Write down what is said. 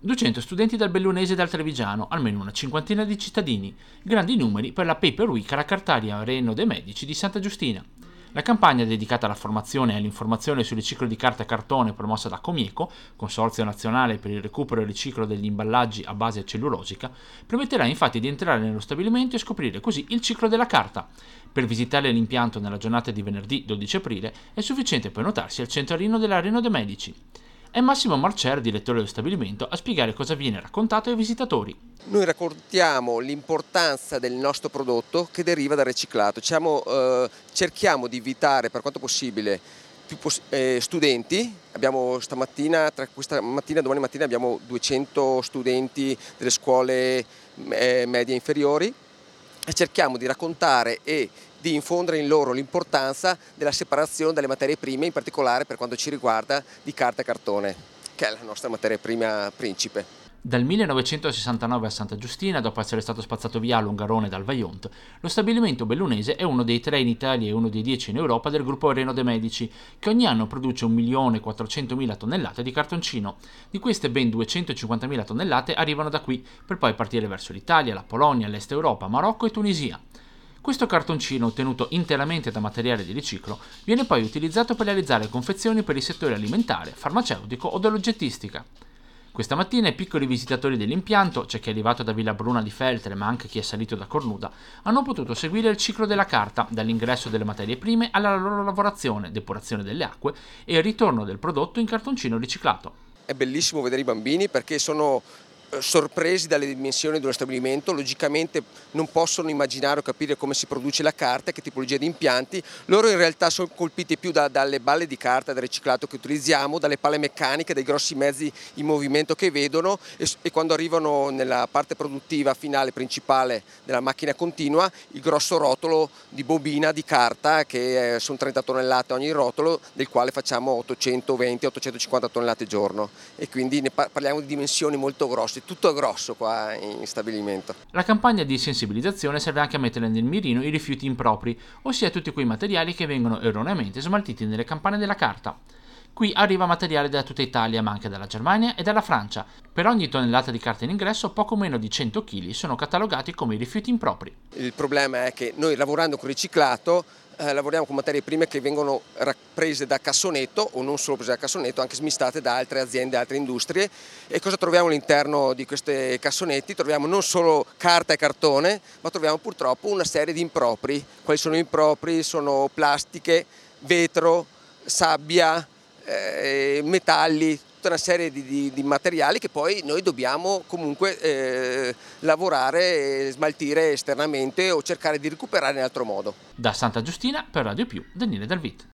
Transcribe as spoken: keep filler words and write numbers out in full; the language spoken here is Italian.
duecento studenti dal Bellunese e dal Trevigiano, almeno una cinquantina di cittadini, grandi numeri per la Paper Week alla Cartaria Areno dei Medici di Santa Giustina. La campagna dedicata alla formazione e all'informazione sul riciclo di carta e cartone promossa da Comieco, Consorzio Nazionale per il Recupero e il Riciclo degli Imballaggi a base cellulosica, permetterà infatti di entrare nello stabilimento e scoprire così il ciclo della carta. Per visitare l'impianto nella giornata di venerdì dodici aprile è sufficiente prenotarsi al centralino dell'Areno dei Medici. È Massimo Marcer, direttore dello stabilimento, a spiegare cosa viene raccontato ai visitatori. Noi raccontiamo l'importanza del nostro prodotto che deriva dal riciclato. Diciamo, eh, cerchiamo di invitare per quanto possibile più poss- eh, studenti. Abbiamo stamattina, tra questa mattina e domani mattina abbiamo duecento studenti delle scuole eh, medie inferiori e cerchiamo di raccontare e di infondere in loro l'importanza della separazione delle materie prime, in particolare per quanto ci riguarda di carta e cartone, che è la nostra materia prima principe. Dal millenovecentosessantanove a Santa Giustina, dopo essere stato spazzato via a Longarone dal Vajont, lo stabilimento bellunese è uno dei tre in Italia e uno dei dieci in Europa del gruppo Areno dei Medici, che ogni anno produce un milione quattrocentomila tonnellate di cartoncino. Di queste ben duecentocinquantamila tonnellate arrivano da qui, per poi partire verso l'Italia, la Polonia, l'Est Europa, Marocco e Tunisia. Questo cartoncino, ottenuto interamente da materiale di riciclo, viene poi utilizzato per realizzare confezioni per il settore alimentare, farmaceutico o dell'oggettistica. Questa mattina i piccoli visitatori dell'impianto, c'è chi è arrivato da Villabruna di Feltre ma anche chi è salito da Cornuda, hanno potuto seguire il ciclo della carta, dall'ingresso delle materie prime alla loro lavorazione, depurazione delle acque e il ritorno del prodotto in cartoncino riciclato. È bellissimo vedere i bambini perché sono sorpresi dalle dimensioni dello stabilimento, logicamente non possono immaginare o capire come si produce la carta, che tipologia di impianti. Loro in realtà sono colpiti più da, dalle balle di carta, dal riciclato che utilizziamo, dalle pale meccaniche, dai grossi mezzi in movimento che vedono e, e quando arrivano nella parte produttiva finale principale della macchina continua, il grosso rotolo di bobina di carta che sono trenta tonnellate ogni rotolo, del quale facciamo ottocentoventi ottocentocinquanta tonnellate giorno e quindi ne parliamo di dimensioni molto grosse. Tutto grosso qua in stabilimento. La campagna di sensibilizzazione serve anche a mettere nel mirino i rifiuti impropri, ossia tutti quei materiali che vengono erroneamente smaltiti nelle campane della carta. Qui arriva materiale da tutta Italia, ma anche dalla Germania e dalla Francia. Per ogni tonnellata di carta in ingresso, poco meno di cento chili sono catalogati come rifiuti impropri. Il problema è che noi lavorando con riciclato Eh, lavoriamo con materie prime che vengono prese da cassonetto o non solo prese da cassonetto, anche smistate da altre aziende, altre industrie. E cosa troviamo all'interno di questi cassonetti? Troviamo non solo carta e cartone, ma troviamo purtroppo una serie di impropri. Quali sono impropri? Sono plastiche, vetro, sabbia, eh, metalli, tutta una serie di, di, di materiali che poi noi dobbiamo comunque eh, lavorare e smaltire esternamente o cercare di recuperare in altro modo. Da Santa Giustina per Radio Più, Daniele Dalvit.